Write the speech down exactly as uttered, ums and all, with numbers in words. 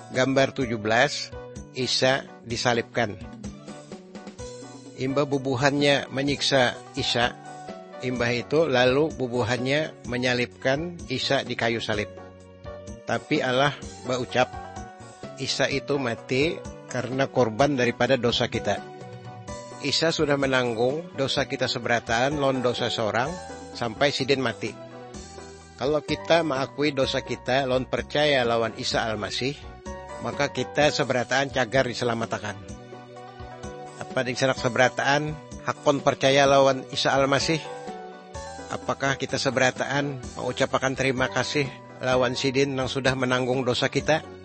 gambar tujuh belas, Isa disalibkan. Imbah bubuhannya menyiksa Isa, imbah itu lalu bubuhannya menyalibkan Isa di kayu salib. Tapi Allah berucap, Isa itu mati karena korban daripada dosa kita. Isa sudah menanggung dosa kita seberataan lawan dosa seorang sampai sidin mati. Kalau kita mengakui dosa kita lawan percaya lawan Isa Al-Masih, maka kita seberataan cagar diselamatkan. Apa disenak seberataan hakon percaya lawan Isa Al-Masih? Apakah kita seberataan mengucapkan terima kasih lawan sidin yang sudah menanggung dosa kita?